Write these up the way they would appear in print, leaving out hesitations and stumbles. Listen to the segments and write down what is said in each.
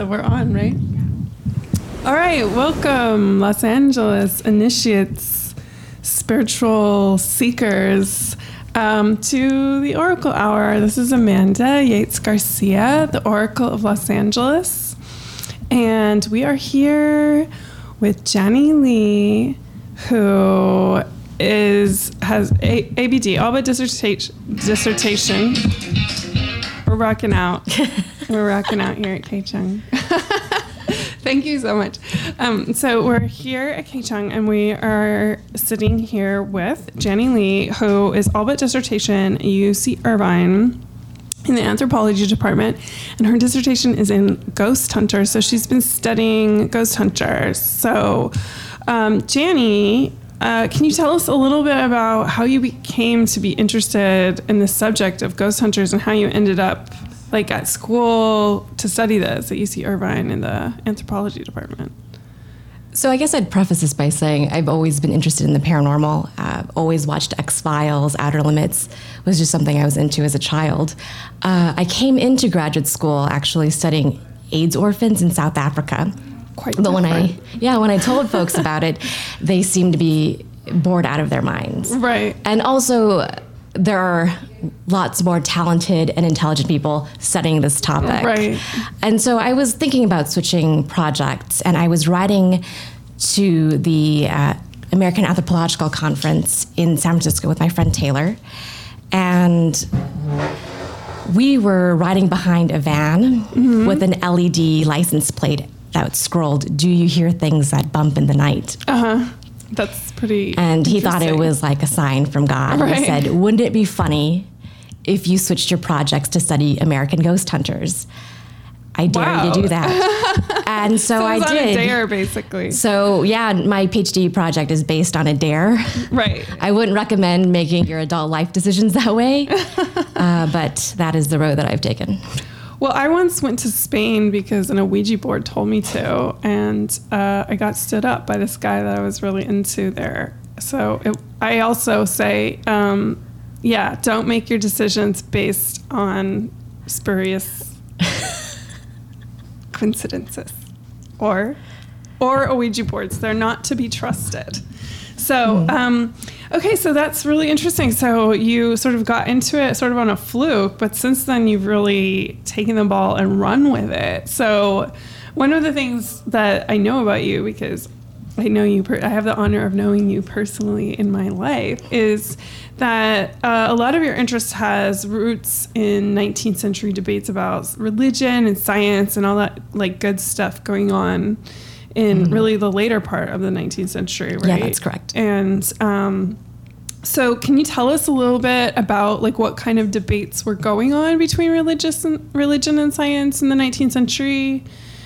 So we're on, right? All right, welcome, Los Angeles initiates, spiritual seekers, to the Oracle Hour. This is Amanda Yates Garcia, the Oracle of Los Angeles, and we are here with Jenny Lee, who has ABD, all but dissertation. We're rocking out. We're rocking out here at Keichung. Thank you so much. So we're here at Keichung, and we are sitting here with Jenny Lee, who is all but dissertation at UC Irvine in the anthropology department, and her dissertation is in ghost hunters. So she's been studying ghost hunters. So, Jenny, can you tell us a little bit about how you came to be interested in the subject of ghost hunters and how you ended up at school to study this at UC Irvine in the anthropology department? So I guess I'd preface this by saying I've always been interested in the paranormal. Always watched X-Files, Outer Limits was just something I was into as a child. I came into graduate school actually studying AIDS orphans in South Africa. Quite but different. when I told folks about it, they seemed to be bored out of their minds. Right. And also, there are lots more talented and intelligent people studying this topic. Right. And so I was thinking about switching projects, and I was writing to the American Anthropological Conference in San Francisco with my friend Taylor. And we were riding behind a van with an LED license plate that scrolled, "Do you hear things that bump in the night?" That's pretty And he thought it was like a sign from God. Right. He said, "Wouldn't it be funny if you switched your projects to study American ghost hunters?" I dare you to do that. And so I it was did. on a dare, basically. So yeah, my PhD project is based on a dare. Right. I wouldn't recommend making your adult life decisions that way, but that is the road that I've taken. Well, I once went to Spain because a Ouija board told me to, and I got stood up by this guy that I was really into there. So I also say, don't make your decisions based on spurious coincidences or Ouija boards. They're not to be trusted. So, okay, so that's really interesting. So you sort of got into it sort of on a fluke, but since then you've really taken the ball and run with it. So one of the things that I know about you, because I know you, I have the honor of knowing you personally in my life, is that a lot of your interest has roots in 19th century debates about religion and science and all that good stuff going on in really the later part of the 19th century, right? Yeah, that's correct. And so can you tell us a little bit about what kind of debates were going on between religion and science in the 19th century?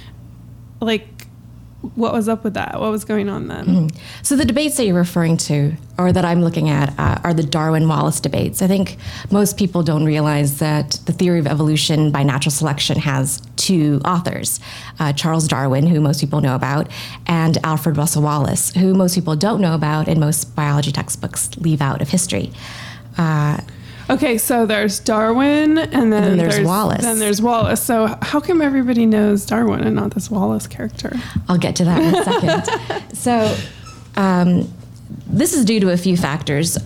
What was up with that? What was going on then? So the debates that you're referring to, or that I'm looking at, are the Darwin-Wallace debates. I think most people don't realize that the theory of evolution by natural selection has two authors, Charles Darwin, who most people know about, and Alfred Russel Wallace, who most people don't know about and most biology textbooks leave out of history. Okay, so there's Darwin, and then there's Wallace. Then there's Wallace. So how come everybody knows Darwin and not this Wallace character? I'll get to that in a second. So this is due to a few factors.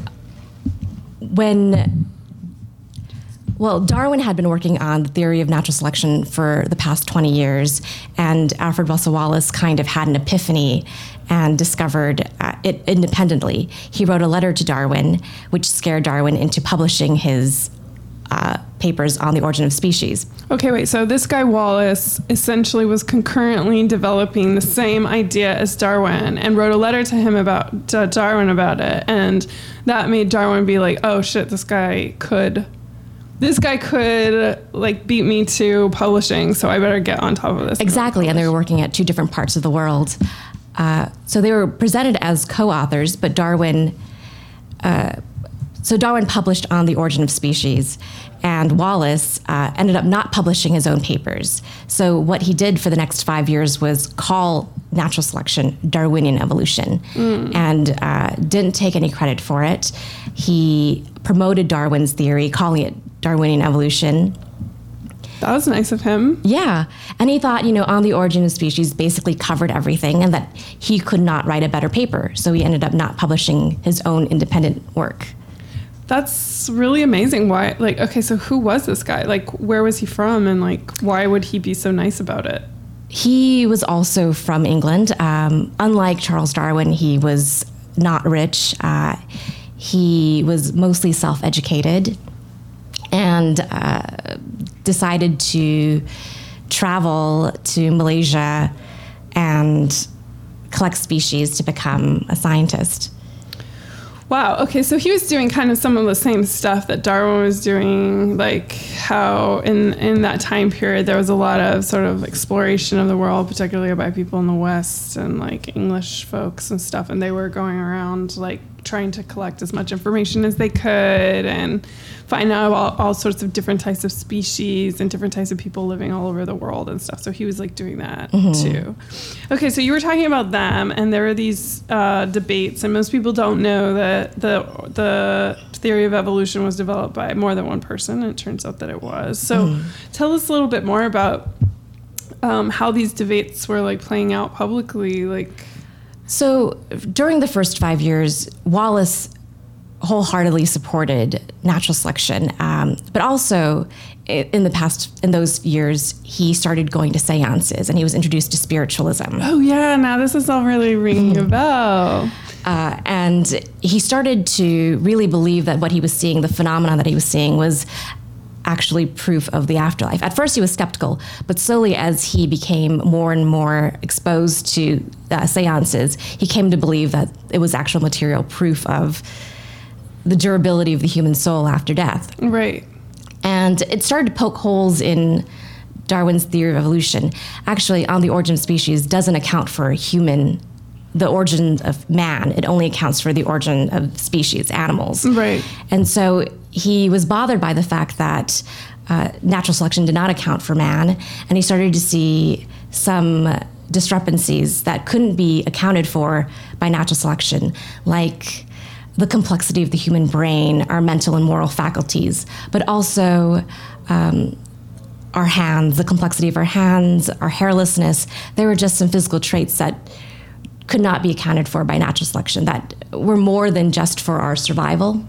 Darwin had been working on the theory of natural selection for the past 20 years, and Alfred Russel Wallace kind of had an epiphany and discovered it independently. He wrote a letter to Darwin, which scared Darwin into publishing his papers on the origin of species. Okay, wait, so this guy Wallace essentially was concurrently developing the same idea as Darwin and wrote a letter to him to Darwin about it, and that made Darwin be like, oh shit, this guy could beat me to publishing, so I better get on top of this. Exactly, and they were working at two different parts of the world. So they were presented as co-authors, but Darwin published on the origin of species, and Wallace ended up not publishing his own papers. So what he did for the next 5 years was call natural selection Darwinian evolution, and didn't take any credit for it. He promoted Darwin's theory, calling it Darwinian evolution, That was nice of him. Yeah. And he thought, On the Origin of Species basically covered everything and that he could not write a better paper. So he ended up not publishing his own independent work. That's really amazing. Why? So who was this guy? Where was he from? And why would he be so nice about it? He was also from England. Unlike Charles Darwin, he was not rich. He was mostly self-educated and decided to travel to Malaysia and collect species to become a scientist. Wow. Okay. So he was doing kind of some of the same stuff that Darwin was doing, how in that time period there was a lot of sort of exploration of the world, particularly by people in the West and English folks and stuff. And they were going around trying to collect as much information as they could and find out about all sorts of different types of species and different types of people living all over the world and stuff. So he was doing that too. Okay, so you were talking about them, and there were these debates, and most people don't know that the theory of evolution was developed by more than one person, and it turns out that it was. So tell us a little bit more about how these debates were playing out publicly. So during the first 5 years, Wallace wholeheartedly supported natural selection, but also in those years, he started going to seances and he was introduced to spiritualism. Oh yeah, now this is all really ringing a bell. And he started to really believe that what he was seeing, the phenomenon that he was seeing, was actually proof of the afterlife. At first he was skeptical, but slowly as he became more and more exposed to seances, he came to believe that it was actual material proof of the durability of the human soul after death. Right. And it started to poke holes in Darwin's theory of evolution. Actually, On the Origin of Species doesn't account for the origin of man. It only accounts for the origin of species, animals. Right. And so he was bothered by the fact that natural selection did not account for man, and he started to see some discrepancies that couldn't be accounted for by natural selection, like the complexity of the human brain, our mental and moral faculties, but also our hands, the complexity of our hands, our hairlessness. There were just some physical traits that could not be accounted for by natural selection, that were more than just for our survival.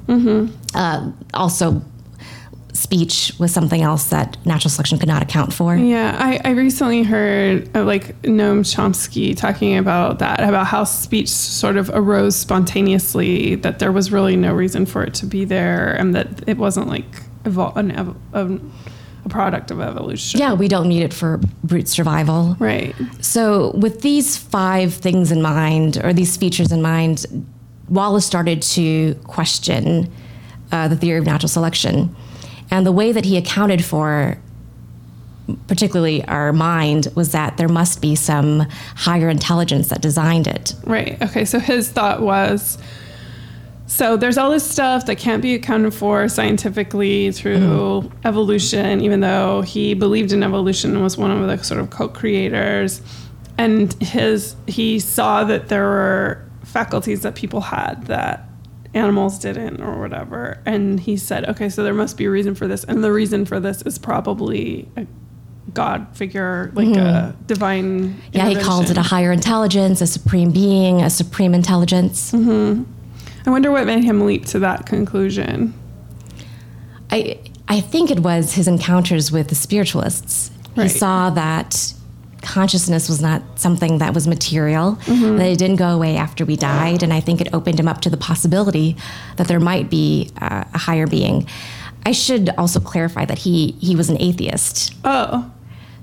Also, speech was something else that natural selection could not account for. Yeah, I recently heard Noam Chomsky talking about that, about how speech sort of arose spontaneously, that there was really no reason for it to be there, and that it wasn't a product of evolution. Yeah, we don't need it for brute survival. Right. So with these 5 things in mind, or these features in mind, Wallace started to question the theory of natural selection. And the way that he accounted for, particularly our mind, was that there must be some higher intelligence that designed it. Right. Okay, so his thought was, so there's all this stuff that can't be accounted for scientifically through evolution, even though he believed in evolution and was one of the sort of co-creators. And he saw that there were faculties that people had that animals didn't, or whatever. And he said, okay, so there must be a reason for this. And the reason for this is probably a God figure, a divine Yeah, he called it a higher intelligence, a supreme being, a supreme intelligence. I wonder what made him leap to that conclusion. I think it was his encounters with the spiritualists. Right. He saw that consciousness was not something that was material, that it didn't go away after we died, and I think it opened him up to the possibility that there might be a higher being. I should also clarify that he was an atheist. Oh.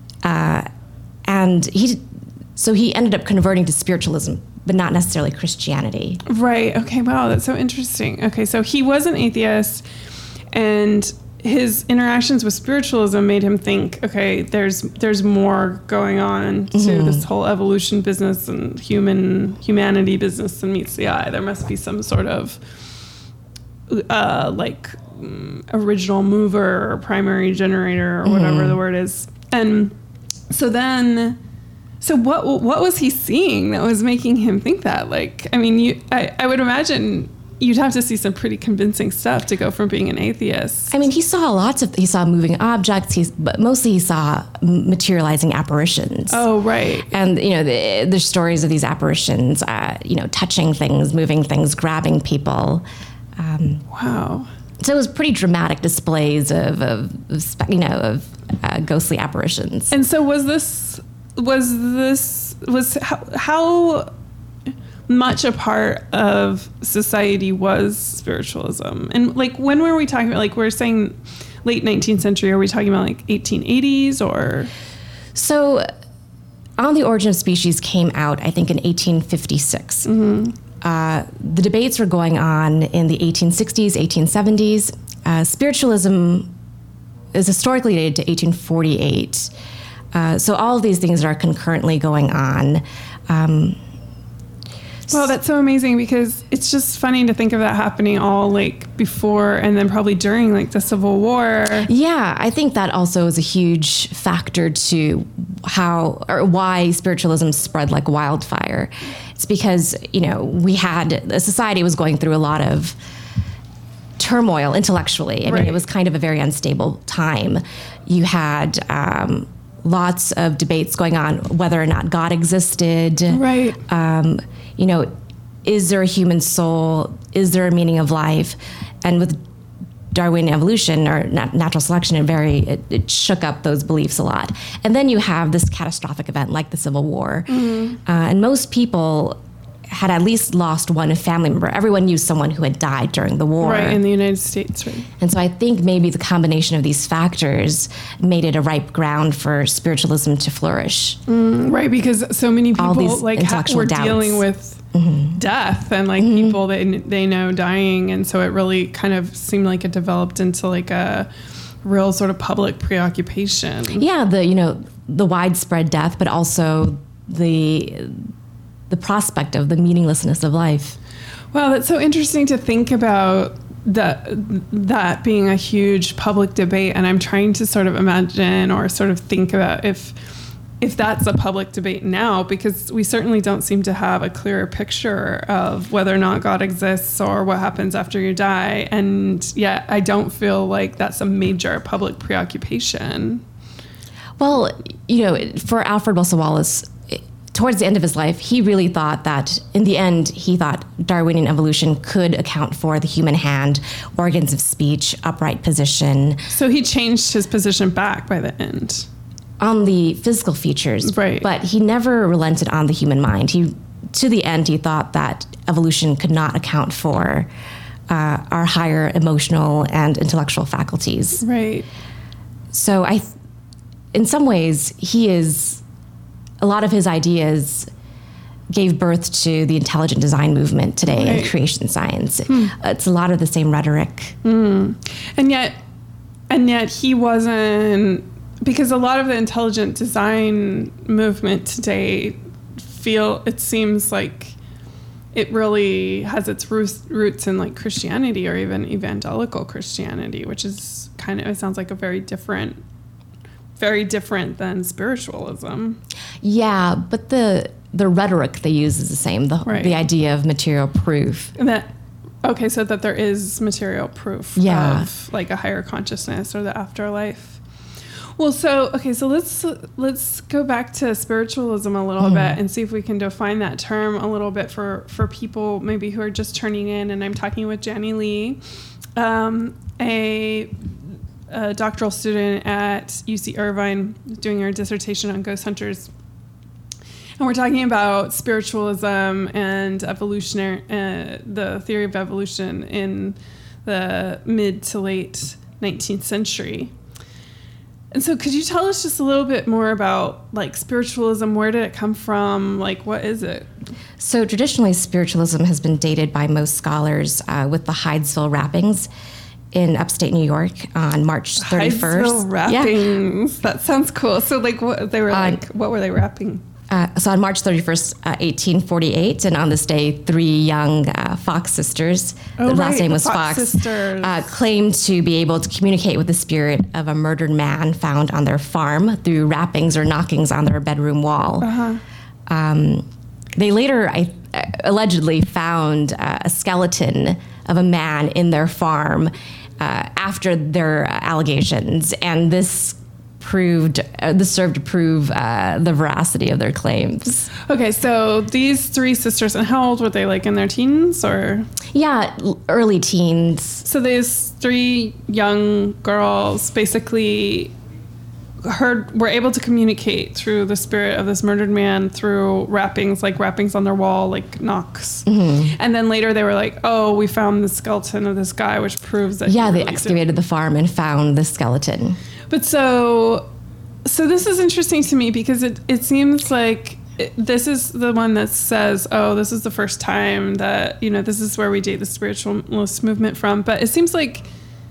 And he ended up converting to spiritualism, but not necessarily Christianity. Right. Okay. Wow. That's so interesting. Okay. So he was an atheist, and his interactions with spiritualism made him think, okay, there's more going on to this whole evolution business and humanity business than meets the eye. There must be some sort of original mover or primary generator or whatever the word is. And so what was he seeing that was making him think that? I would imagine you'd have to see some pretty convincing stuff to go from being an atheist. I mean, he saw moving objects, but mostly he saw materializing apparitions. Oh, right. And, there's stories of these apparitions, touching things, moving things, grabbing people. Wow. So it was pretty dramatic displays of ghostly apparitions. And so how much a part of society was spiritualism? And like, when were we talking about, like, we're saying late 19th century, are we talking about like 1880s or? So On the Origin of Species came out, I think, in 1856. The debates were going on in the 1860s, 1870s. Spiritualism is historically dated to 1848. So all of these things are concurrently going on. Well, that's so amazing, because it's just funny to think of that happening all like before and then probably during like the Civil War. Yeah, I think that also is a huge factor to why spiritualism spread like wildfire. It's because, the society was going through a lot of turmoil intellectually. I mean, it was kind of a very unstable time. You had lots of debates going on whether or not God existed. Right. Is there a human soul? Is there a meaning of life? And with Darwinian evolution or natural selection, it shook up those beliefs a lot. And then you have this catastrophic event like the Civil War. And most people had at least lost one family member. Everyone knew someone who had died during the war. Right, in the United States, right. And so I think maybe the combination of these factors made it a ripe ground for spiritualism to flourish. Right, because so many people were doubts. Dealing with death and like people that they know dying, and so it really kind of seemed like it developed into like a real sort of public preoccupation. Yeah, the widespread death, but also the prospect of the meaninglessness of life. Wow, that's so interesting to think about that being a huge public debate. And I'm trying to sort of imagine or sort of think about if that's a public debate now, because we certainly don't seem to have a clearer picture of whether or not God exists or what happens after you die. And yet I don't feel like that's a major public preoccupation. Well, for Alfred Russel Wallace, towards the end of his life, he really thought that, in the end, he thought Darwinian evolution could account for the human hand, organs of speech, upright position. So he changed his position back by the end. On the physical features, right. But he never relented on the human mind. To the end, he thought that evolution could not account for our higher emotional and intellectual faculties. Right. So in some ways, a lot of his ideas gave birth to the intelligent design movement today in creation science. It's a lot of the same rhetoric. And yet he wasn't, because a lot of the intelligent design movement today it seems like it really has its roots in like Christianity or even evangelical Christianity, which is it sounds like a very different than spiritualism. Yeah, but the rhetoric they use is the same. The idea of material proof. So that there is material proof of like a higher consciousness or the afterlife. Well, so let's go back to spiritualism a little bit and see if we can define that term a little bit for people maybe who are just turning in. And I'm talking with Janny Lee, a doctoral student at UC Irvine doing her dissertation on ghost hunters. And we're talking about spiritualism and the theory of evolution in the mid to late 19th century. And so could you tell us just a little bit more about like spiritualism? Where did it come from? Like, what is it? So traditionally, spiritualism has been dated by most scholars with the Hydesville rappings in upstate New York on March 31st. Hydesville rappings. Yeah. That sounds cool. So like what were they rapping? So on March 31st, 1848, and on this day, three young Fox sisters, the last name was Fox, claimed to be able to communicate with the spirit of a murdered man found on their farm through rappings or knockings on their bedroom wall. They later allegedly found a skeleton of a man in their farm after their allegations, and this served to prove the veracity of their claims. Okay, so these three sisters, and how old were they? Like in their teens, or? Yeah, early teens. So these three young girls basically were able to communicate through the spirit of this murdered man through wrappings on their wall, like knocks. And then later they were like, oh, we found the skeleton of this guy, which proves that they excavated the farm and found the skeleton. But so this is interesting to me because it seems like this is the one that says, oh, this is the first time that, this is where we date the spiritualist movement from. But it seems like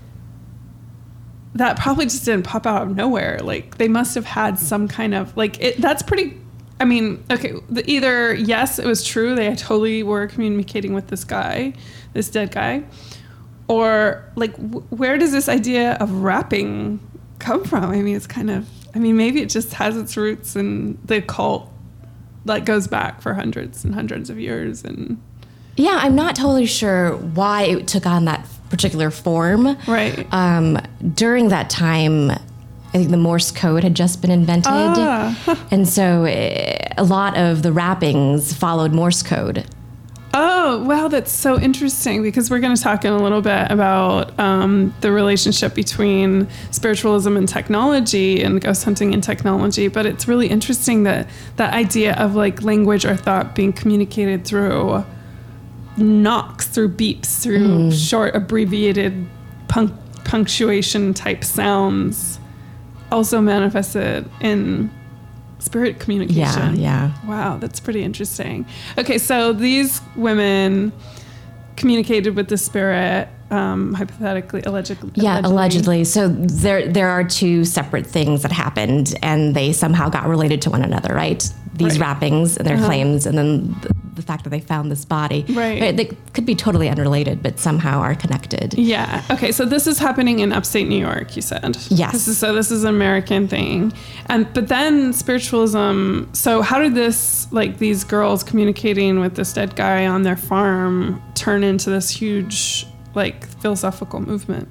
that probably just didn't pop out of nowhere. Like they must have had some kind of that's pretty, okay, either yes, it was true. They totally were communicating with this guy, this dead guy, or like, where does this idea of rapping come from? It's kind of, maybe it just has its roots in the occult that goes back for hundreds and hundreds of years. And yeah, I'm not totally sure why it took on that particular form. Right. During that time, I think the Morse code had just been invented. And so a lot of the rappings followed Morse code. Oh, wow, that's so interesting, because we're going to talk in a little bit about the relationship between spiritualism and technology and ghost hunting and technology. But it's really interesting that idea of like language or thought being communicated through knocks, through beeps, through short abbreviated punctuation type sounds also manifested in spirit communication. Yeah. Wow, that's pretty interesting. Okay, so these women communicated with the spirit, hypothetically, allegedly. Yeah, allegedly. So there are two separate things that happened, and they somehow got related to one another, right? These rappings and their claims, and then the fact that they found this body. Right. They could be totally unrelated, but somehow are connected. Yeah. Okay, so this is happening in upstate New York, you said. Yes. This is an American thing. But then spiritualism, so how did this, like these girls communicating with this dead guy on their farm, turn into this huge, like, philosophical movement?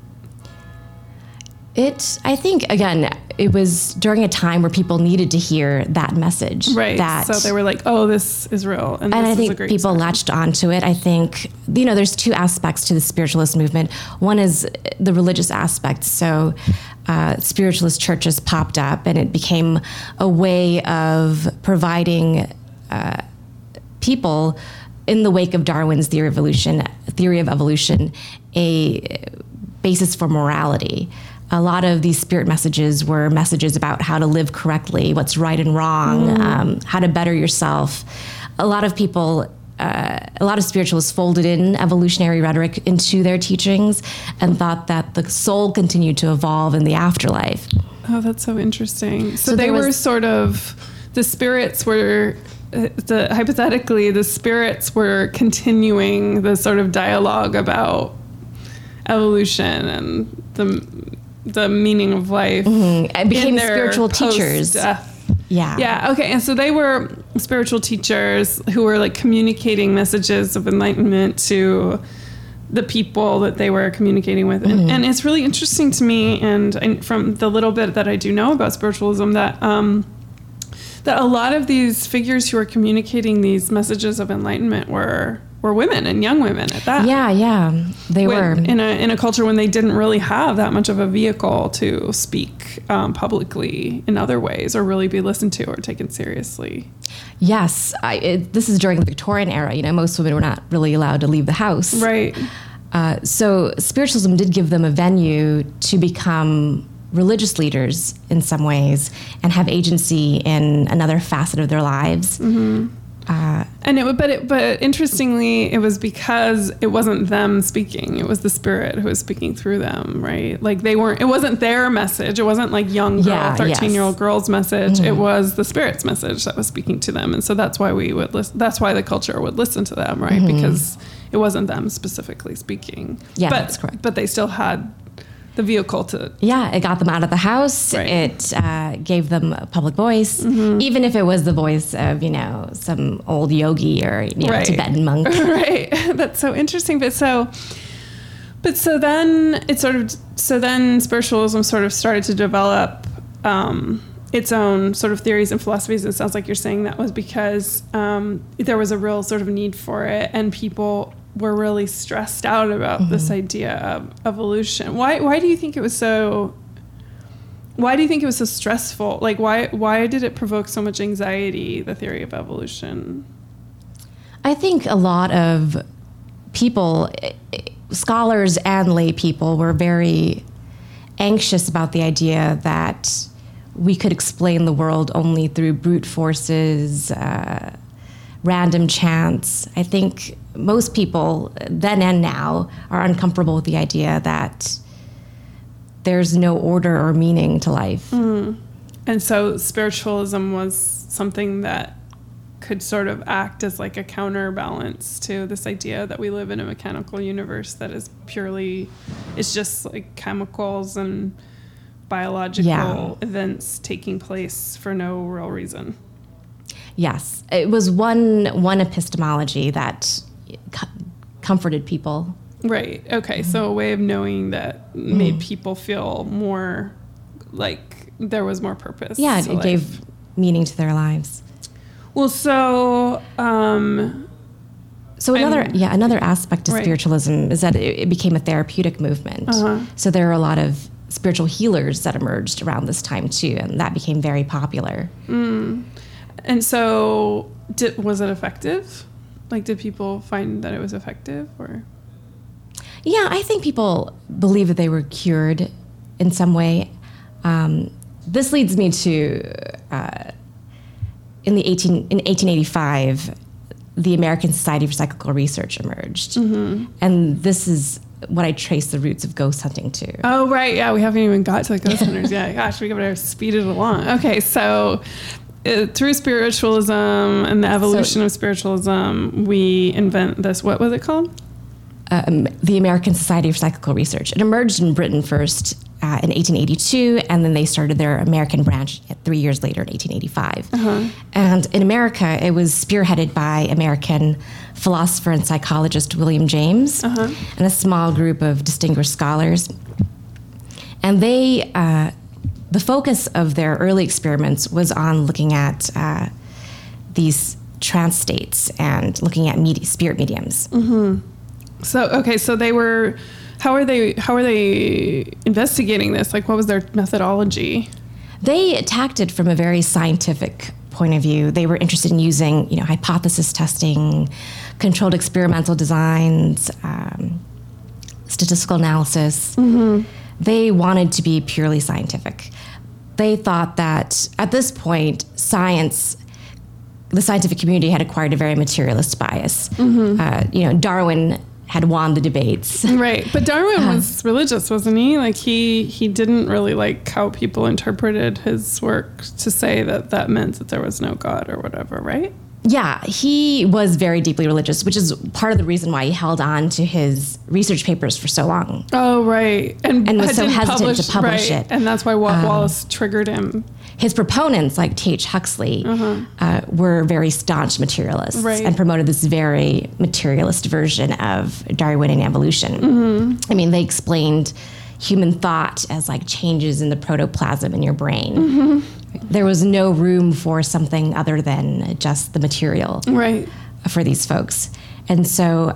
I think, again, it was during a time where people needed to hear that message. Right. So they were like, oh, this is real. And I think people latched onto it. I think, there's two aspects to the spiritualist movement. One is the religious aspect. So spiritualist churches popped up, and it became a way of providing people, in the wake of Darwin's theory of evolution, a basis for morality. A lot of these spirit messages were messages about how to live correctly, what's right and wrong, how to better yourself. A lot of spiritualists folded in evolutionary rhetoric into their teachings and thought that the soul continued to evolve in the afterlife. Oh, that's so interesting. So they were sort of, the spirits were, hypothetically, the spirits were continuing the sort of dialogue about evolution and the meaning of life. And became spiritual teachers. Yeah. Okay. And so they were spiritual teachers who were like communicating messages of enlightenment to the people that they were communicating with. And it's really interesting to me, and from the little bit that I do know about spiritualism, that a lot of these figures who were communicating these messages of enlightenment were women, and young women at that. Yeah, they were in a culture when they didn't really have that much of a vehicle to speak publicly in other ways, or really be listened to or taken seriously. Yes, this is during the Victorian era. Most women were not really allowed to leave the house. Right. So spiritualism did give them a venue to become religious leaders in some ways and have agency in another facet of their lives. But interestingly, it was because it wasn't them speaking; it was the spirit who was speaking through them, right? Like it wasn't their message. It wasn't like young girl, 13-year-old girl's message. It was the spirit's message that was speaking to them, and so that's why we would listen. That's why the culture would listen to them, right? Because it wasn't them specifically speaking. Yeah, that's correct. But they still had the vehicle to... Yeah, it got them out of the house. Right. It gave them a public voice, even if it was the voice of, some old yogi or Tibetan monk. Right. That's so interesting. But so But so then spiritualism sort of started to develop its own sort of theories and philosophies. It sounds like you're saying that was because there was a real sort of need for it, and people were really stressed out about this idea of evolution. Why do you think it was so? Why do you think it was so stressful? Like, why did it provoke so much anxiety, the theory of evolution? I think a lot of people, scholars and lay people, were very anxious about the idea that we could explain the world only through brute forces, random chance. I think most people, then and now, are uncomfortable with the idea that there's no order or meaning to life. And so spiritualism was something that could sort of act as like a counterbalance to this idea that we live in a mechanical universe that is purely, it's just like chemicals and biological events taking place for no real reason. Yes, it was one epistemology that comforted people. Right. Okay. So a way of knowing that made people feel more like there was more purpose. Yeah, it gave meaning to their lives. Well, so another aspect of spiritualism is that it became a therapeutic movement. So there are a lot of spiritual healers that emerged around this time too, and that became very popular. And so, was it effective? Like, did people find that it was effective, or? Yeah, I think people believe that they were cured in some way. This leads me to in 1885, the American Society for Psychical Research emerged, and this is what I trace the roots of ghost hunting to. Oh, right. Yeah, we haven't even got to the ghost hunters yet. Gosh, we better speed it along. Okay, so through spiritualism and the evolution of spiritualism, we invent this. What was it called? The American Society for Psychical Research. It emerged in Britain first in 1882, and then they started their American branch 3 years later in 1885. And in America, it was spearheaded by American philosopher and psychologist William James and a small group of distinguished scholars. And they, the focus of their early experiments was on looking at these trance states and looking at spirit mediums. So they were. How are they investigating this? Like, what was their methodology? They attacked it from a very scientific point of view. They were interested in using, hypothesis testing, controlled experimental designs, statistical analysis. They wanted to be purely scientific. They thought that at this point, the scientific community had acquired a very materialist bias. Darwin had won the debates. Right. But Darwin was religious, wasn't he? Like, he didn't really like how people interpreted his work to say that meant that there was no God or whatever, right? Yeah, he was very deeply religious, which is part of the reason why he held on to his research papers for so long. Oh, right. And was so hesitant to publish it. And that's why Wallace triggered him. His proponents, like T.H. Huxley, were very staunch materialists and promoted this very materialist version of Darwinian evolution. I mean, they explained human thought as like changes in the protoplasm in your brain. There was no room for something other than just the material for these folks. And so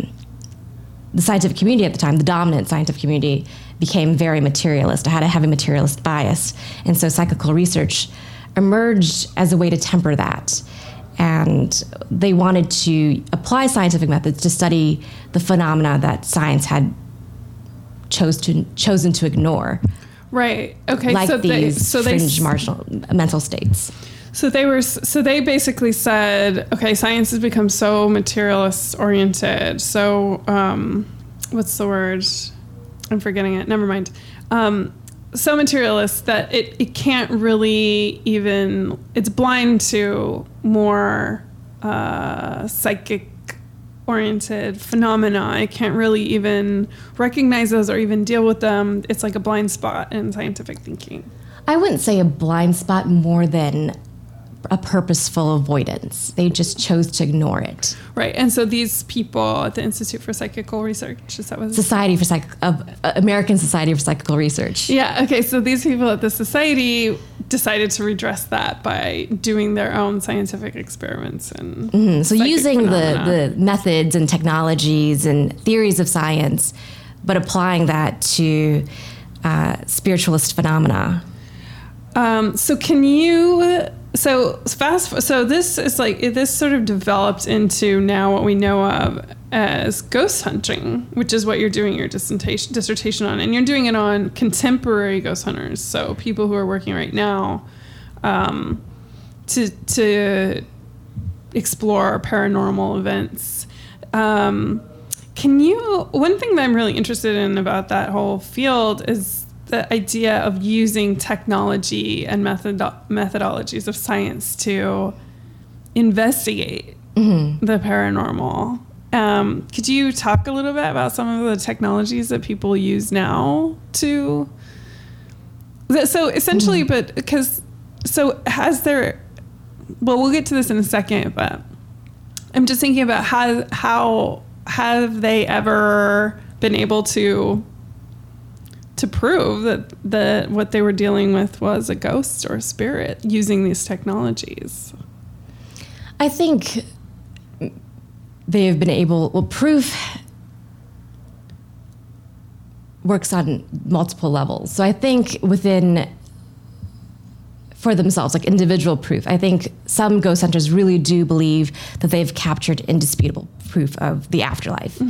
the scientific community at the time, the dominant scientific community, became very materialist. It had a heavy materialist bias. And so psychical research emerged as a way to temper that. And they wanted to apply scientific methods to study the phenomena that science had chosen to ignore. Right. Okay. Like these fringe marginal mental states. So they basically said, okay, science has become so materialist oriented. So, what's the word? I'm forgetting it. Never mind. So materialist that it can't really even, it's blind to more psychic oriented phenomena. It can't really even recognize those or even deal with them. It's like a blind spot in scientific thinking. I wouldn't say a blind spot, more than a purposeful avoidance. They just chose to ignore it. Right. And so these people at the Institute for Psychical Research, is that what American Society for Psychical Research. Yeah. Okay. So these people at the society decided to redress that by doing their own scientific experiments and so using the methods and technologies and theories of science, but applying that to spiritualist phenomena. So can you? So this is like this sort of developed into now what we know of as ghost hunting, which is what you're doing your dissertation on, and you're doing it on contemporary ghost hunters. So people who are working right now to explore paranormal events. Can you? One thing that I'm really interested in about that whole field is the idea of using technology and methodologies of science to investigate the paranormal. Could you talk a little bit about some of the technologies that people use now to... So essentially, but because... So has there... Well, we'll get to this in a second, but I'm just thinking about how have they ever been able to prove that what they were dealing with was a ghost or a spirit using these technologies? I think they have been able... Well, proof works on multiple levels. So I think for themselves, like individual proof, I think some ghost hunters really do believe that they've captured indisputable proof of the afterlife.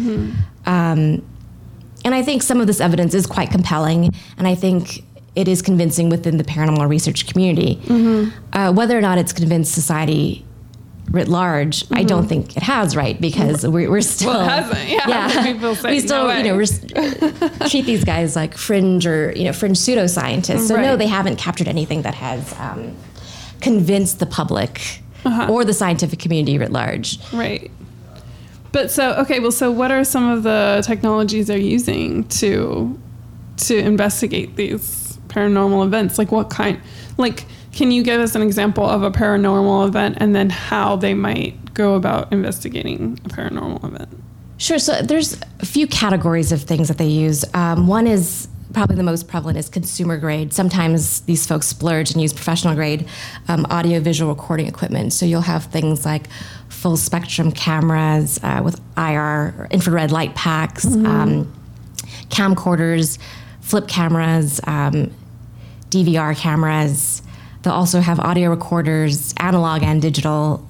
And I think some of this evidence is quite compelling, and I think it is convincing within the paranormal research community. Whether or not it's convinced society writ large, I don't think it has, right? Because we're still... Well, it hasn't, yeah. People say, we still, no treat these guys like fringe or, fringe pseudoscientists. So no, they haven't captured anything that has convinced the public or the scientific community writ large. Right. But so what are some of the technologies they're using to investigate these paranormal events? Like what kind, can you give us an example of a paranormal event and then how they might go about investigating a paranormal event? Sure. So there's a few categories of things that they use. One is probably the most prevalent is consumer grade. Sometimes these folks splurge and use professional grade audio-visual recording equipment. So you'll have things like full spectrum cameras with IR or infrared light packs, camcorders, flip cameras, DVR cameras. They'll also have audio recorders, analog and digital.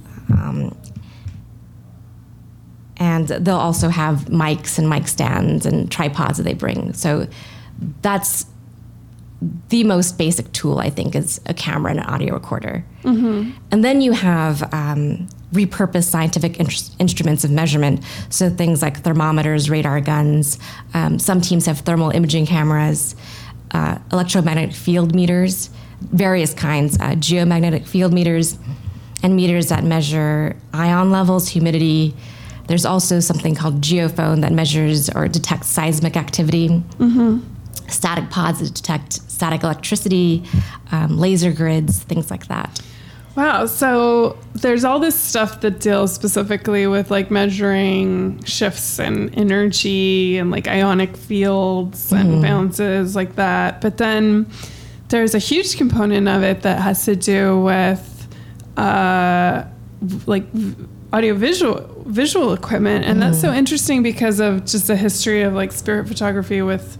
And they'll also have mics and mic stands and tripods that they bring. So that's the most basic tool, I think, is a camera and an audio recorder. And then you have repurposed scientific instruments of measurement, so things like thermometers, radar guns. Some teams have thermal imaging cameras, electromagnetic field meters, various kinds, geomagnetic field meters, and meters that measure ion levels, humidity. There's also something called geophone that measures or detects seismic activity. Static pods that detect static electricity, laser grids, things like that. Wow. So there's all this stuff that deals specifically with measuring shifts in energy and ionic fields and bounces like that. But then there's a huge component of it that has to do with visual equipment. And that's so interesting because of just the history of spirit photography with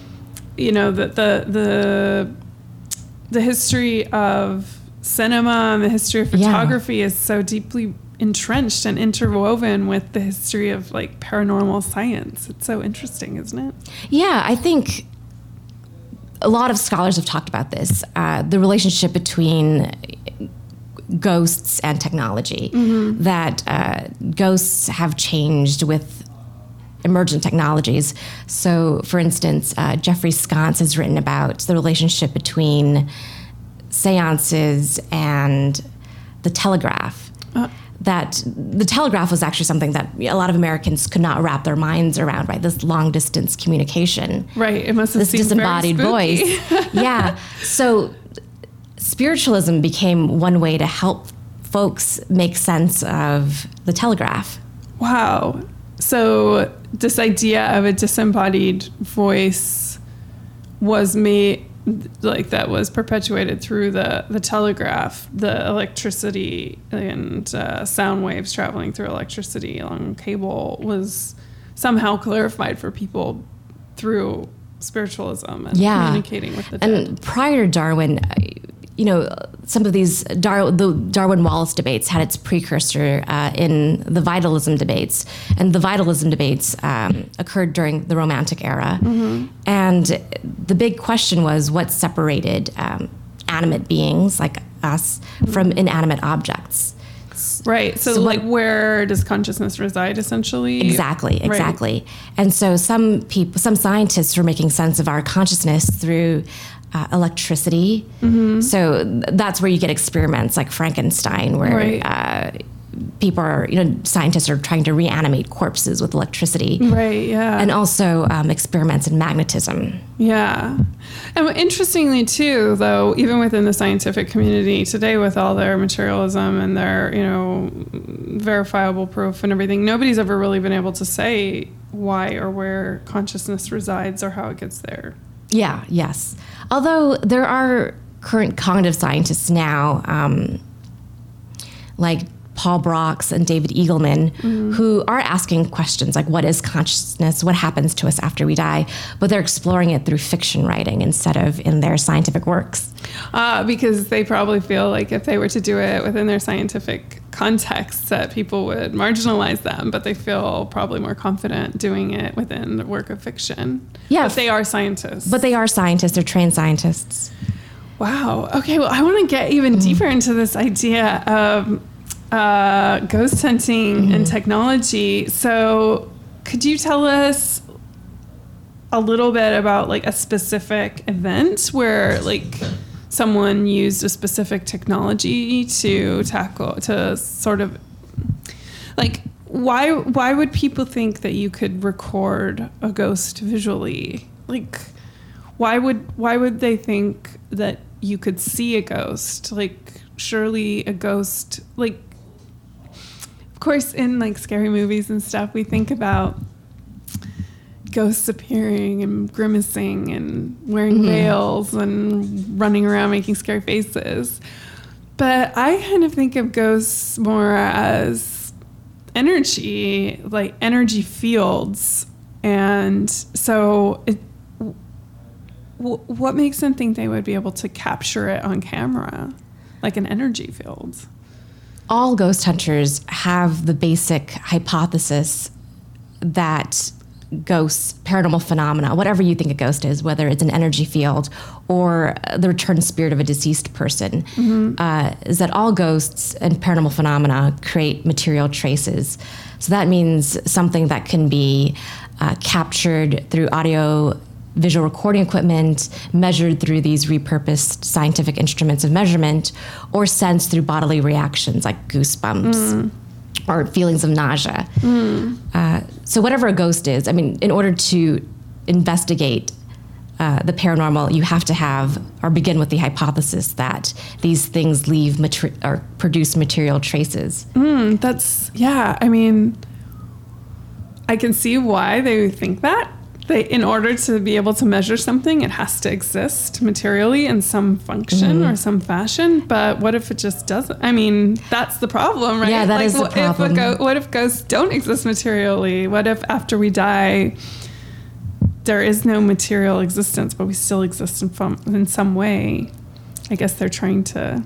the history of cinema and the history of photography is so deeply entrenched and interwoven with the history of paranormal science. It's so interesting, isn't it? Yeah, I think a lot of scholars have talked about this, the relationship between ghosts and technology, that ghosts have changed with emergent technologies. So, for instance, Jeffrey Sconce has written about the relationship between seances and the telegraph. That the telegraph was actually something that a lot of Americans could not wrap their minds around, right? This long-distance communication. Right. It must have this seemed disembodied very voice. Yeah. So spiritualism became one way to help folks make sense of the telegraph. Wow. So this idea of a disembodied voice was made, like, that was perpetuated through the telegraph, the electricity and sound waves traveling through electricity along cable was somehow clarified for people through spiritualism and communicating with the dead. And prior to Darwin, some of these the Darwin-Wallace debates had its precursor in the vitalism debates, and the vitalism debates occurred during the Romantic era. Mm-hmm. And the big question was what separated animate beings like us from inanimate objects. Right. So like, where does consciousness reside, essentially? Exactly. Right. And so some scientists were making sense of our consciousness through electricity. Mm-hmm. So that's where you get experiments like Frankenstein, where people are, scientists are trying to reanimate corpses with electricity. Right, yeah. And also experiments in magnetism. Yeah. And interestingly, too, though, even within the scientific community today, with all their materialism and their, verifiable proof and everything, nobody's ever really been able to say why or where consciousness resides or how it gets there. Yeah, yes. Although there are current cognitive scientists now, like Paul Broks and David Eagleman, who are asking questions like, what is consciousness? What happens to us after we die? But they're exploring it through fiction writing instead of in their scientific works. Because they probably feel like if they were to do it within their scientific context, that people would marginalize them, but they feel probably more confident doing it within the work of fiction. Yeah. But they are scientists. They're trained scientists. Wow. Okay, well, I want to get even deeper into this idea of ghost hunting and technology. So could you tell us a little bit about like a specific event where like someone used a specific technology to sort of like, why would people think that you could record a ghost visually? Like, why would they think that you could see a ghost? Like, surely a ghost, like, of course, in like scary movies and stuff, we think about ghosts appearing and grimacing and wearing veils and running around making scary faces. But I kind of think of ghosts more as energy, like energy fields. And so what makes them think they would be able to capture it on camera, like an energy field? All ghost hunters have the basic hypothesis that ghosts, paranormal phenomena, whatever you think a ghost is, whether it's an energy field or the returned spirit of a deceased person, is that all ghosts and paranormal phenomena create material traces. So that means something that can be captured through audio visual recording equipment, measured through these repurposed scientific instruments of measurement, or sensed through bodily reactions like goosebumps or feelings of nausea. So whatever a ghost is, I mean, in order to investigate the paranormal, you have to have or begin with the hypothesis that these things leave or produce material traces. I mean, I can see why they would think that. In order to be able to measure something, it has to exist materially in some function or some fashion. But what if it just doesn't? I mean, that's the problem, right? Yeah, that is the problem. What if ghosts don't exist materially? What if after we die, there is no material existence, but we still exist in some way? I guess they're trying to...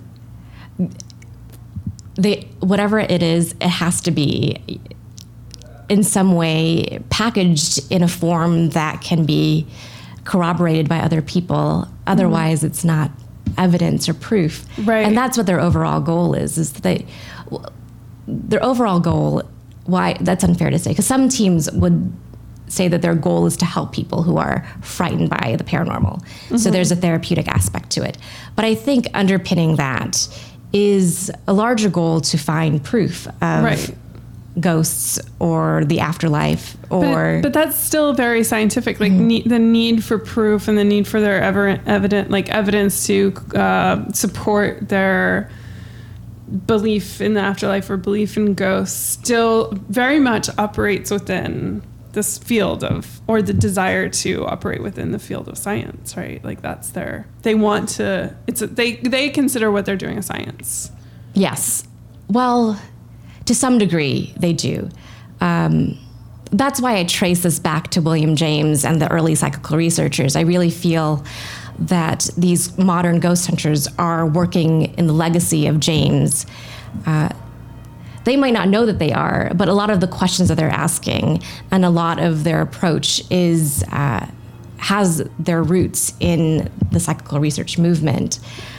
Whatever it is, it has to be in some way packaged in a form that can be corroborated by other people. Otherwise, it's not evidence or proof. Right. And that's what their overall goal is their overall goal, why, that's unfair to say, because some teams would say that their goal is to help people who are frightened by the paranormal. So there's a therapeutic aspect to it. But I think underpinning that is a larger goal to find proof of ghosts or the afterlife, or but that's still very scientific, like the need for proof and the need for their evidence to support their belief in the afterlife or belief in ghosts still very much operates within this field of, or the desire to operate within the field of science, right? Like that's they want to, they consider what they're doing a science. Yes. Well, to some degree, they do. That's why I trace this back to William James and the early psychical researchers. I really feel that these modern ghost hunters are working in the legacy of James. They might not know that they are, but a lot of the questions that they're asking and a lot of their approach has their roots in the psychical research movement.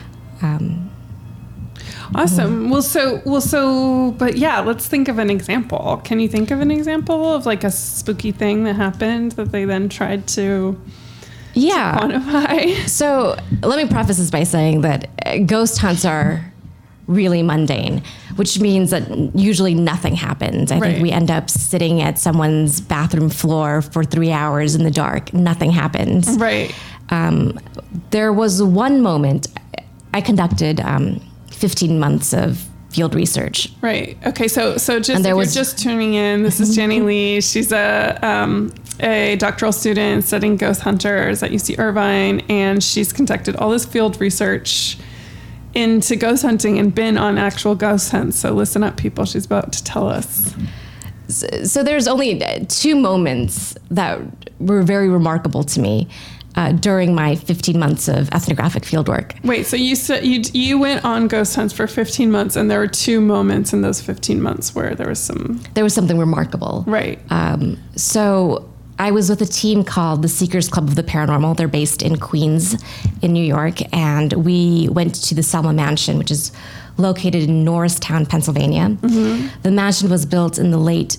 Awesome. But yeah, let's think of an example. Can you think of an example of like a spooky thing that happened that they then tried to quantify? So let me preface this by saying that ghost hunts are really mundane, which means that usually nothing happens. I think we end up sitting at someone's bathroom floor for 3 hours in the dark. Nothing happens. Right. There was one moment I conducted 15 months of field research. Right. Okay. So just if you're just tuning in, this is Jenny Lee. She's a doctoral student studying ghost hunters at UC Irvine, and she's conducted all this field research into ghost hunting and been on actual ghost hunts. So listen up, people. She's about to tell us. So there's only 2 moments that were very remarkable to me during my 15 months of ethnographic fieldwork. Wait, so you said you went on ghost hunts for 15 months, and there were 2 moments in those 15 months where there was something remarkable. Right. So I was with a team called the Seekers Club of the Paranormal. They're based in Queens, in New York, and we went to the Selma Mansion, which is located in Norristown, Pennsylvania. Mm-hmm. The mansion was built in the late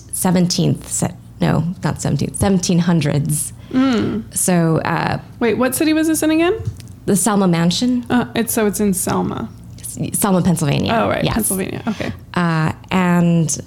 1700s. So, wait, what city was this in again? The Selma Mansion. It's in Selma. Selma, Pennsylvania. Oh, right, yes. Pennsylvania. Okay. And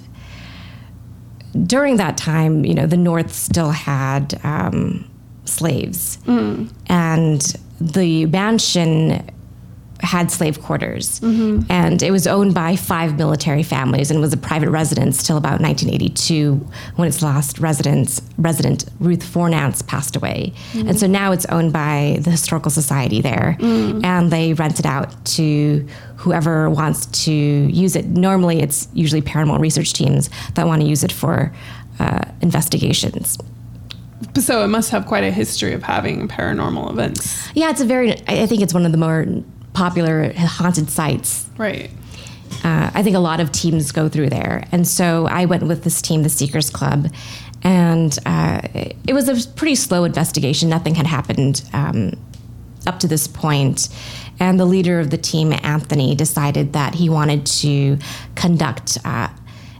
during that time, the North still had slaves, and the mansion had slave quarters, and it was owned by 5 military families and was a private residence till about 1982 when its last resident, Ruth Fornance, passed away. And so now it's owned by the Historical Society there, and they rent it out to whoever wants to use it. Normally it's usually paranormal research teams that want to use it for investigations. So it must have quite a history of having paranormal events. Yeah, I think it's one of the more popular haunted sites. Right. I think a lot of teams go through there. And so I went with this team, the Seekers Club, and it was a pretty slow investigation. Nothing had happened up to this point. And the leader of the team, Anthony, decided that he wanted to conduct an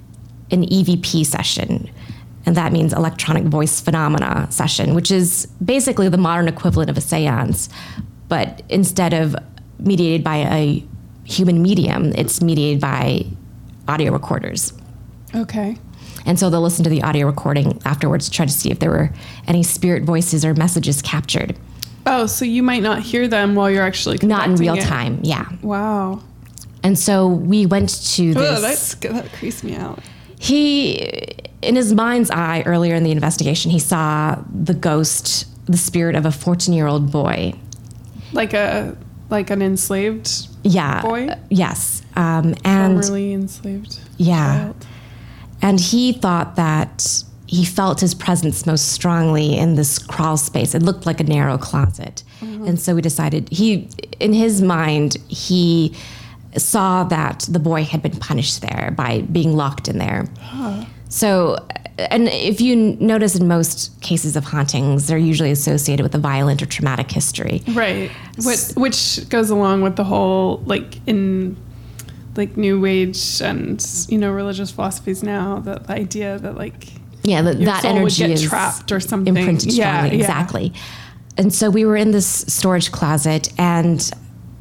EVP session. And that means electronic voice phenomena session, which is basically the modern equivalent of a seance. But instead of mediated by a human medium, it's mediated by audio recorders. Okay. And so they'll listen to the audio recording afterwards to try to see if there were any spirit voices or messages captured. Oh, so you might not hear them while you're actually conducting Not in real it. time, yeah. Wow. And so we went to this. That creeps me out. He, in his mind's eye, earlier in the investigation, he saw the ghost, the spirit of a 14-year-old boy. Like an enslaved boy? Yes. And formerly enslaved child. And he thought that he felt his presence most strongly in this crawl space. It looked like a narrow closet. And so we decided, in his mind, he saw that the boy had been punished there by being locked in there. So, and if you notice in most cases of hauntings, they're usually associated with a violent or traumatic history. Right. Which goes along with the whole, in New Age and, religious philosophies now, the idea that that soul energy would get is trapped or something. Imprinted strongly, exactly. And so we were in this storage closet, and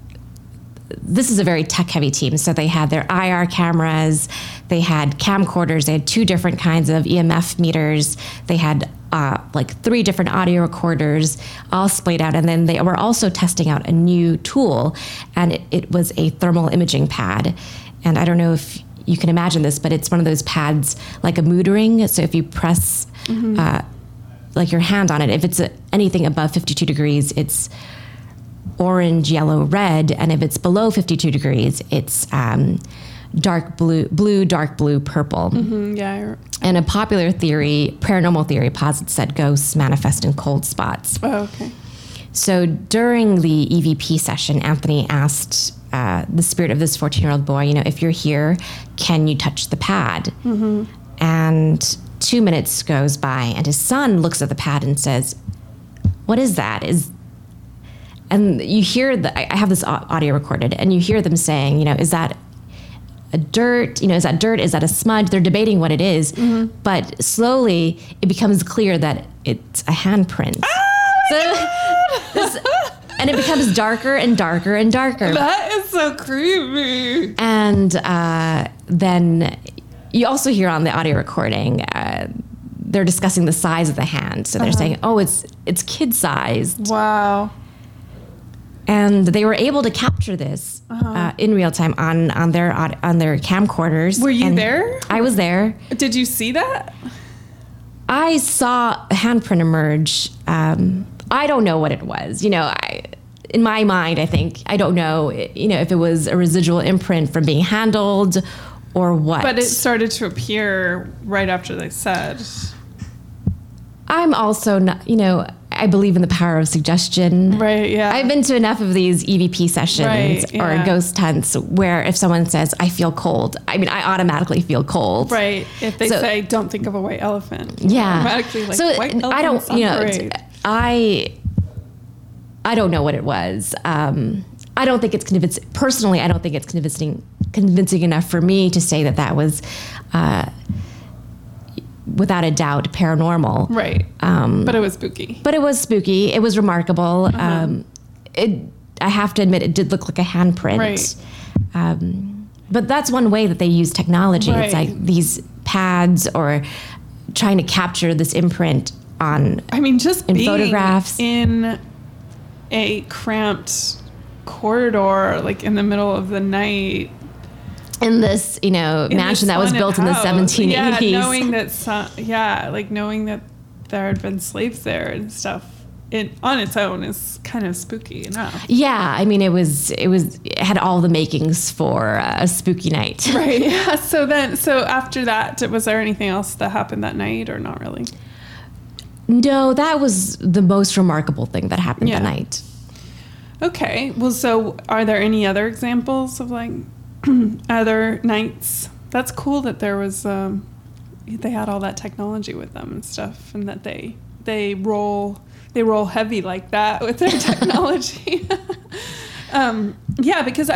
this is a very tech-heavy team. So they had their IR cameras, they had camcorders, they had 2 different kinds of EMF meters, they had 3 different audio recorders, all splayed out. And then they were also testing out a new tool, and it was a thermal imaging pad. And I don't know if you can imagine this, but it's one of those pads like a mood ring. So if you press like your hand on it, if it's anything above 52 degrees, it's orange, yellow, red. And if it's below 52 degrees, it's dark blue, dark blue, purple. Yeah. And a popular theory, paranormal theory, posits that ghosts manifest in cold spots. Oh, okay. So during the EVP session, Anthony asked the spirit of this 14-year-old boy, if you're here, can you touch the pad? And 2 minutes goes by, and his son looks at the pad and says, what is that? And you hear I have this audio recorded, and you hear them saying, is that a dirt? Is that dirt? Is that a smudge? They're debating what it is. But slowly it becomes clear that it's a handprint. And it becomes darker and darker and darker. That is so creepy. And then you also hear on the audio recording, they're discussing the size of the hand. So they're saying, oh, it's kid sized. Wow. And they were able to capture this in real time on their camcorders. Were you there? I was there. Did you see that? I saw a handprint emerge. I don't know what it was. In my mind, I think, I don't know, if it was a residual imprint from being handled or what. But it started to appear right after they said. I'm also not, I believe in the power of suggestion. Right, yeah. I've been to enough of these EVP sessions yeah. or ghost hunts where if someone says, I feel cold, I automatically feel cold. Right. If they say, don't think of a white elephant. Yeah. Automatically, like, so white I don't, operate. I don't know what it was. I don't think it's convincing. Personally, I don't think it's convincing enough for me to say that was, without a doubt, paranormal. Right. But it was spooky. It was remarkable. I have to admit, it did look like a handprint. Right. But that's one way that they use technology. Right. It's like these pads or trying to capture this imprint on. Just in being photographs in a cramped corridor, like in the middle of the night, in this, mansion that was built in the 1780s. Yeah, knowing that there had been slaves there and stuff. It on its own is kind of spooky enough. Yeah, it had all the makings for a spooky night. Right. Yeah. So after that, was there anything else that happened that night, or not really? No, that was the most remarkable thing that happened that night. Okay. Well, so are there any other examples of like other nights? That's cool that there was they had all that technology with them and stuff, and that they roll heavy like that with their technology. Yeah, because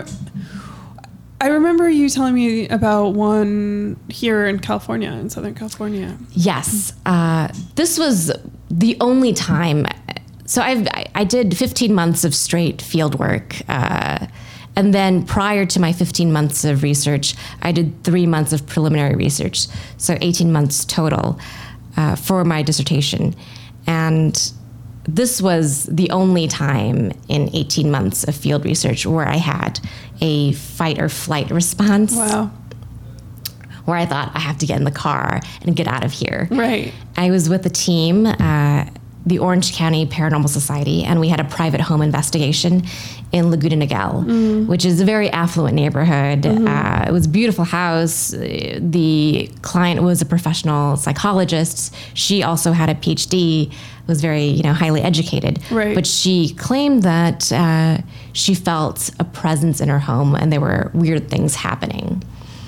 I remember you telling me about one here in California, in Southern California. Yes. This was the only time. So I did 15 months of straight field work. And then prior to my 15 months of research, I did 3 months of preliminary research. So 18 months total for my dissertation. And this was the only time in 18 months of field research where I had a fight or flight response. Wow. Where I thought, I have to get in the car and get out of here. Right. I was with a team, the Orange County Paranormal Society, and we had a private home investigation in Laguna Niguel, which is a very affluent neighborhood. It was a beautiful house. The client was a professional psychologist. She also had a PhD, was very, highly educated. Right. But she claimed that she felt a presence in her home and there were weird things happening.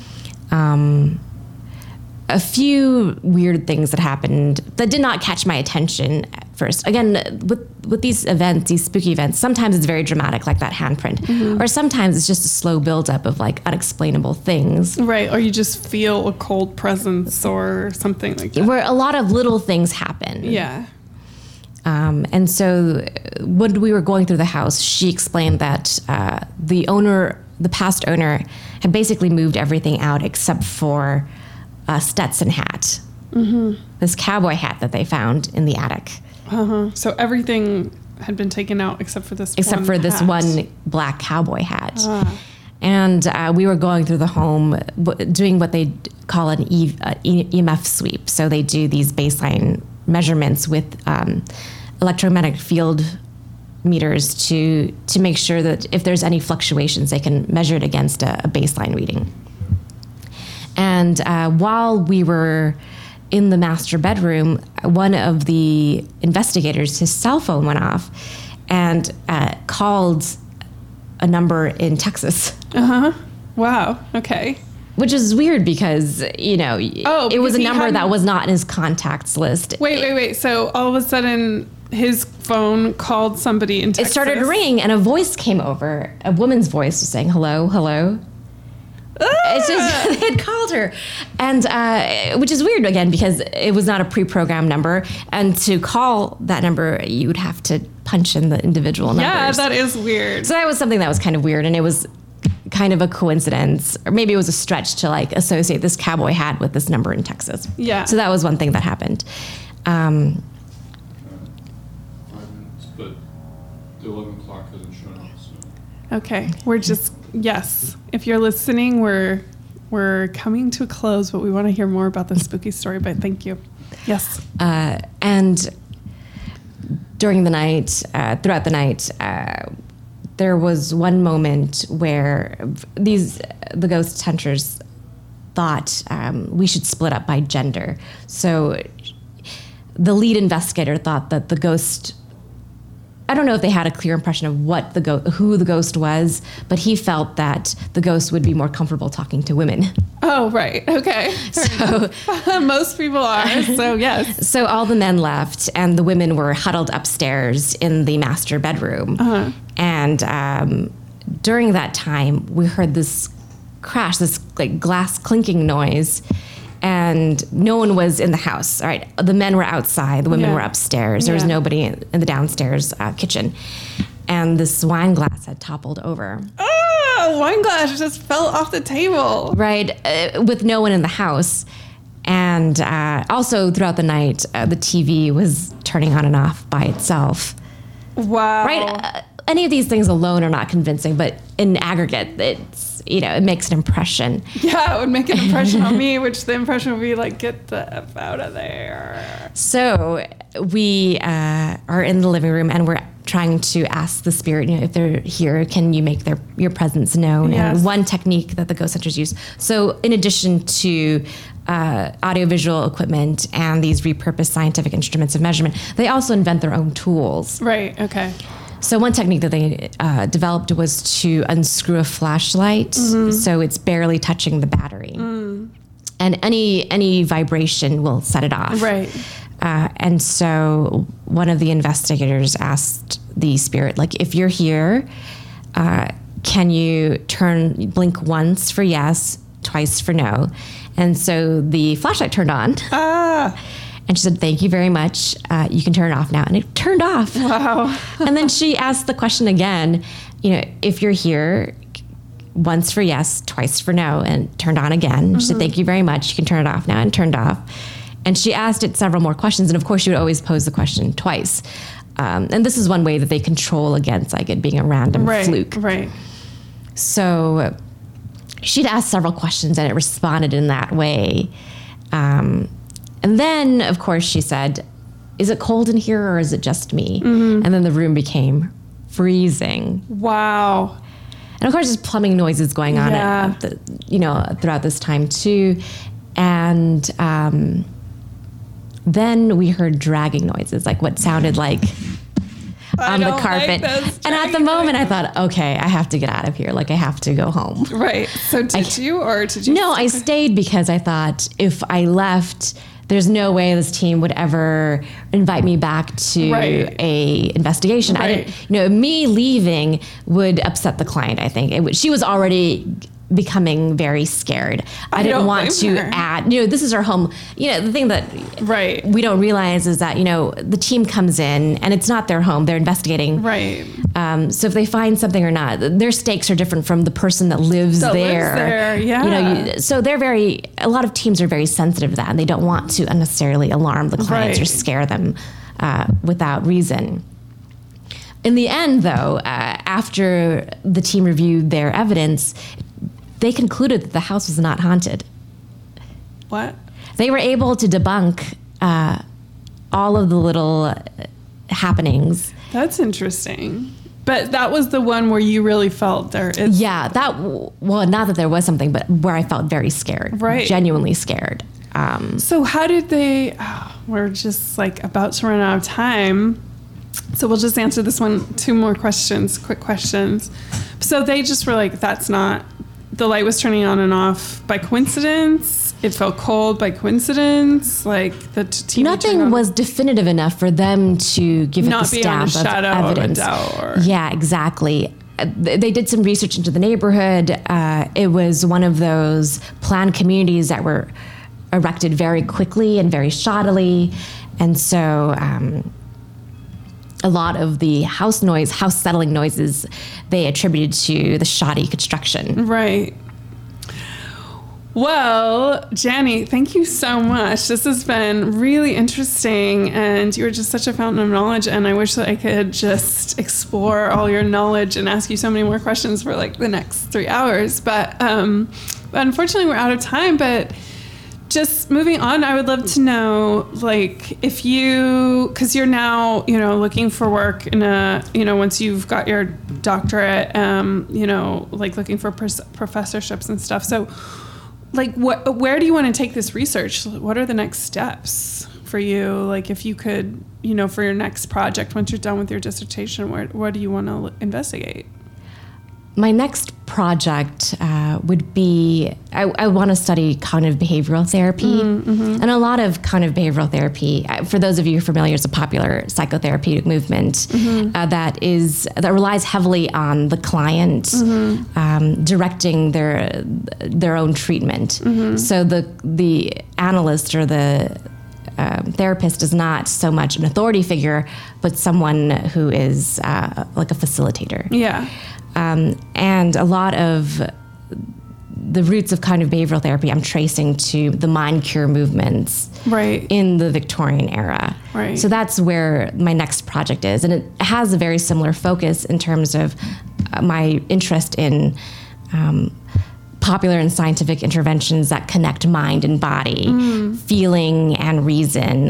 A few weird things that happened that did not catch my attention at first. Again, with these events, these spooky events, sometimes it's very dramatic, like that handprint, or sometimes it's just a slow buildup of like unexplainable things. Right, or you just feel a cold presence or something like that. Where a lot of little things happen. Yeah. And so when we were going through the house, she explained that the past owner, had basically moved everything out except for a Stetson hat, this cowboy hat that they found in the attic. So everything had been taken out except for this one black cowboy hat. And we were going through the home doing what they call an EMF sweep. So they do these baseline measurements with electromagnetic field meters to make sure that if there's any fluctuations, they can measure it against a baseline reading. And while we were in the master bedroom, one of the investigators, his cell phone went off and called a number in Texas. Wow. Okay. Which is weird because, you know, it was a number that was not in his contacts list. Wait. So all of a sudden, his phone called somebody in Texas. It started ringing and a voice came over. A woman's voice was saying, hello, hello. It's just, they had called her. And, which is weird again, because it was not a pre-programmed number. And to call that number, you would have to punch in the individual numbers. Yeah, that is weird. So that was something that was kind of weird. And it was kind of a coincidence, or maybe it was a stretch to like associate this cowboy hat with this number in Texas. Yeah. So that was one thing that happened. 5 minutes, but the 11 o'clock hasn't shown up. So. Okay, we're just, yes. If you're listening, we're coming to a close, but we want to hear more about the spooky story, but thank you. Yes. And during the night, throughout the night, there was one moment where the ghost hunters thought we should split up by gender. So the lead investigator thought that the ghost, I don't know if they had a clear impression of who the ghost was, but he felt that the ghost would be more comfortable talking to women. Oh, right. Okay. So most people are. So yes. So all the men left, and the women were huddled upstairs in the master bedroom. And during that time, we heard this crash, this like glass clinking noise. And no one was in the house. All right, the men were outside, the women were upstairs. There was nobody in the downstairs kitchen, and this wine glass had toppled over. Oh, wine glass just fell off the table. Right, with no one in the house, and also throughout the night, the TV was turning on and off by itself. Wow. Right, any of these things alone are not convincing, but in aggregate, it makes an impression. Yeah, it would make an impression on me, which the impression would be like, get the F out of there. So we are in the living room and we're trying to ask the spirit, if they're here, can you make your presence known? Yes. And one technique that the ghost hunters use. So in addition to audiovisual equipment and these repurposed scientific instruments of measurement, they also invent their own tools. Right, okay. So one technique that they developed was to unscrew a flashlight so it's barely touching the battery. And any vibration will set it off. Right. And so one of the investigators asked the spirit, like, if you're here, can you blink once for yes, twice for no? And so the flashlight turned on. And she said, thank you very much. You can turn it off now. And it turned off. Wow. And then she asked the question again, if you're here, once for yes, twice for no, and turned on again. She said, thank you very much. You can turn it off now, and turned off. And she asked it several more questions. And of course, she would always pose the question twice. And this is one way that they control against like it being a random fluke. Right. So she'd asked several questions and it responded in that way. And then, of course, she said, is it cold in here or is it just me? And then the room became freezing. Wow. And of course, there's plumbing noises going on throughout this time too. And then we heard dragging noises, like what sounded like on the carpet. And at the moment I thought, okay, I have to get out of here. Like I have to go home. Right. So did you? No, I stayed because I thought if I left, there's no way this team would ever invite me back to a investigation. Right. I didn't, me leaving would upset the client. I think she was already becoming very scared. I didn't want to add, this is our home. The thing that we don't realize is that, the team comes in and it's not their home. They're investigating. Right. So if they find something or not, their stakes are different from the person that lives there. Yeah. So a lot of teams are very sensitive to that and they don't want to unnecessarily alarm the clients or scare them without reason. In the end, though, after the team reviewed their evidence, they concluded that the house was not haunted. What? They were able to debunk all of the little happenings. That's interesting. But that was the one where you really felt there is... Yeah, well, not that there was something, but where I felt very scared. Right. Genuinely scared. So how did they... we're just like about to run out of time. So we'll just answer this one. 2 more questions, quick questions. So they just were like, that's not... The light was turning on and off by coincidence. It felt cold by coincidence. Like the TV Nothing was definitive enough for them to give not it the beyond a stamp of shadow evidence. of a doubt. Yeah, exactly. They did some research into the neighborhood. It was one of those planned communities that were erected very quickly and very shoddily, and so a lot of the house settling noises, they attributed to the shoddy construction. Right. Well, Janny, thank you so much. This has been really interesting, and you were just such a fountain of knowledge, and I wish that I could just explore all your knowledge and ask you so many more questions for like the next 3 hours. But unfortunately, we're out of time. But just moving on, I would love to know, like, if you, because you're now, looking for work in a, once you've got your doctorate, like looking for professorships and stuff. So, like, where do you want to take this research? What are the next steps for you? Like, if you could, for your next project, once you're done with your dissertation, where do you want to investigate? My next project would be, I want to study cognitive behavioral therapy. And a lot of cognitive behavioral therapy, for those of you familiar, is a popular psychotherapeutic movement that relies heavily on the client directing their own treatment. So the analyst or the therapist is not so much an authority figure, but someone who is like a facilitator. Yeah. And a lot of the roots of cognitive behavioral therapy I'm tracing to the mind cure movements in the Victorian era. Right. So that's where my next project is. And it has a very similar focus in terms of my interest in popular and scientific interventions that connect mind and body, feeling and reason,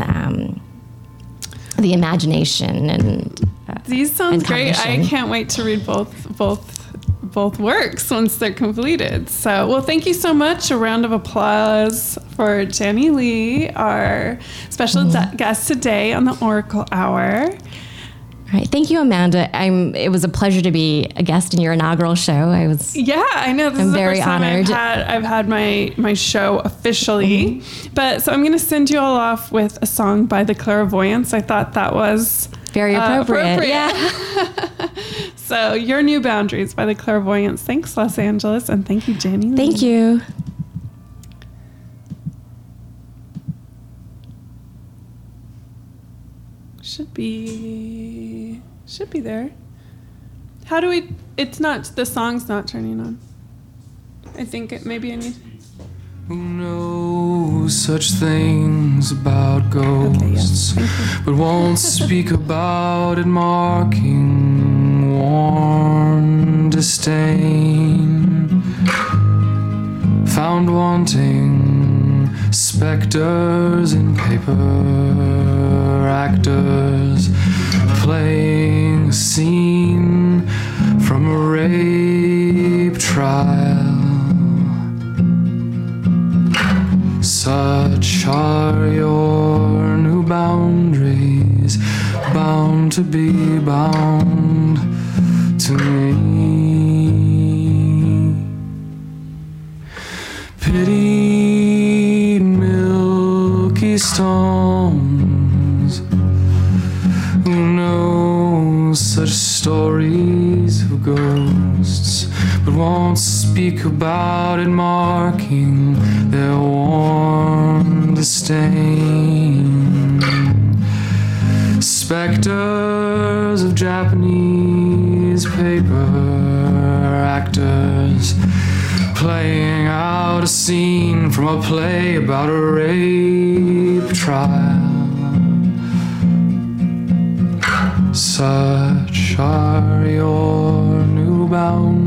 the imagination and these sounds great. cognition. I can't wait to read both works once they're completed. So, well, thank you so much. A round of applause for Janny Lee, our special guest today on the Oracle Hour. All right. Thank you, Amanda. It was a pleasure to be a guest in your inaugural show. Yeah, I know. This I'm is the very first time honored. I've had my show officially. But so I'm going to send you all off with a song by the Clairvoyants. I thought that was Very appropriate. Yeah. So Your New Boundaries by the Clairvoyants. Thanks, Los Angeles, and thank you, Janny Lee. Thank you. Should be there. How do we? It's not. The song's not turning on. I think maybe I need. Who knows such things about ghosts, but won't speak about it, marking warm disdain. Found wanting specters in paper, actors playing a scene from a rape trial. Such are your new boundaries, bound to be bound to me. Pitied milky stones, who knows such stories of ghosts, but won't speak about it, marking their warm disdain. Specters of Japanese paper, actors playing out a scene from a play about a rape trial. Such are your new boundaries.